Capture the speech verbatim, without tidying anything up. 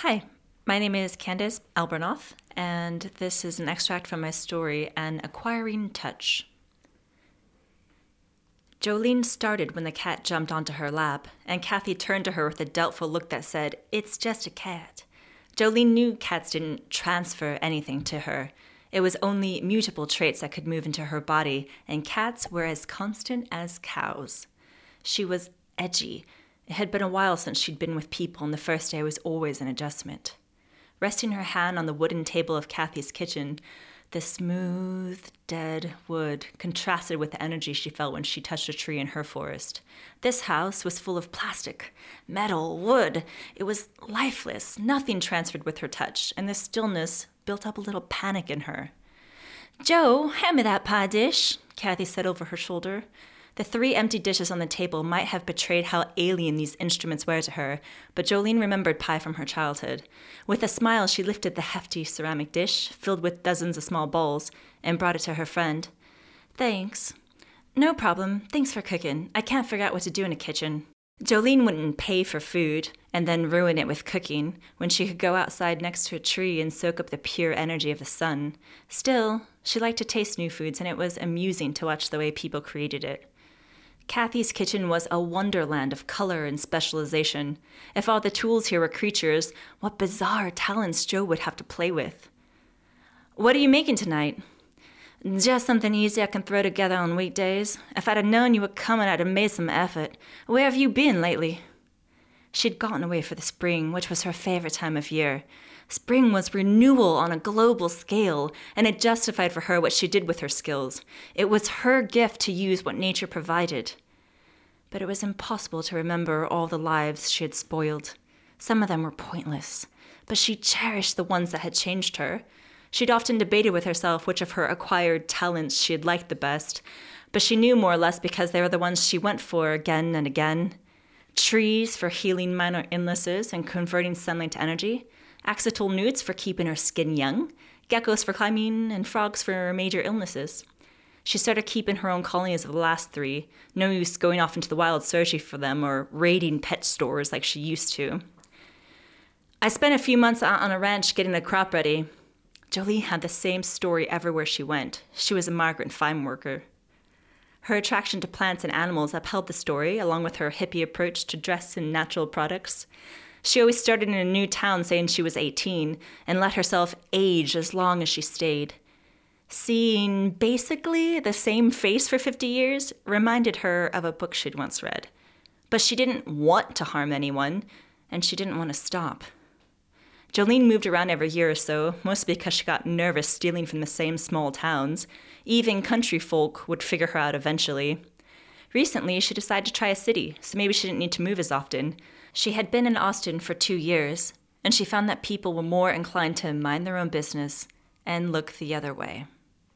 Hi, my name is Candace Albernoth, and this is an extract from my story, An Acquiring Touch. Jolene started when the cat jumped onto her lap, and Kathy turned to her with a doubtful look that said, "It's just a cat." Jolene knew cats didn't transfer anything to her. It was only mutable traits that could move into her body, and cats were as constant as cows. She was edgy. It had been a while since she'd been with people, and the first day was always an adjustment. Resting her hand on the wooden table of Kathy's kitchen, the smooth, dead wood contrasted with the energy she felt when she touched a tree in her forest. This house was full of plastic, metal, wood. It was lifeless. Nothing transferred with her touch, and the stillness built up a little panic in her. "Joe, hand me that pie dish," Kathy said over her shoulder. The three empty dishes on the table might have betrayed how alien these instruments were to her, but Jolene remembered pie from her childhood. With a smile, she lifted the hefty ceramic dish, filled with dozens of small bowls, and brought it to her friend. "Thanks." "No problem. Thanks for cooking. I can't figure out what to do in a kitchen." Jolene wouldn't pay for food and then ruin it with cooking when she could go outside next to a tree and soak up the pure energy of the sun. Still, she liked to taste new foods, and it was amusing to watch the way people created it. Kathy's kitchen was a wonderland of color and specialization. If all the tools here were creatures, what bizarre talents Joe would have to play with. "What are you making tonight?" "Just something easy I can throw together on weekdays. If I'd have known you were coming, I'd have made some effort. Where have you been lately?" She'd gotten away for the spring, which was her favorite time of year. Spring was renewal on a global scale, and it justified for her what she did with her skills. It was her gift to use what nature provided. But it was impossible to remember all the lives she had spoiled. Some of them were pointless, but she cherished the ones that had changed her. She'd often debated with herself which of her acquired talents she had liked the best, but she knew more or less because they were the ones she went for again and again. Trees for healing minor illnesses and converting sunlight to energy, axolotl newts for keeping her skin young, geckos for climbing, and frogs for major illnesses. She started keeping her own colonies of the last three. No use going off into the wild searching for them or raiding pet stores like she used to. "I spent a few months out on a ranch getting the crop ready." Jolene had the same story everywhere she went. She was a migrant farm worker. Her attraction to plants and animals upheld the story, along with her hippie approach to dress and natural products. She always started in a new town saying she was eighteen and let herself age as long as she stayed. Seeing basically the same face for fifty years reminded her of a book she'd once read. But she didn't want to harm anyone, and she didn't want to stop. Jolene moved around every year or so, mostly because she got nervous stealing from the same small towns. Even country folk would figure her out eventually. Recently, she decided to try a city, so maybe she didn't need to move as often. She had been in Austin for two years, and she found that people were more inclined to mind their own business and look the other way.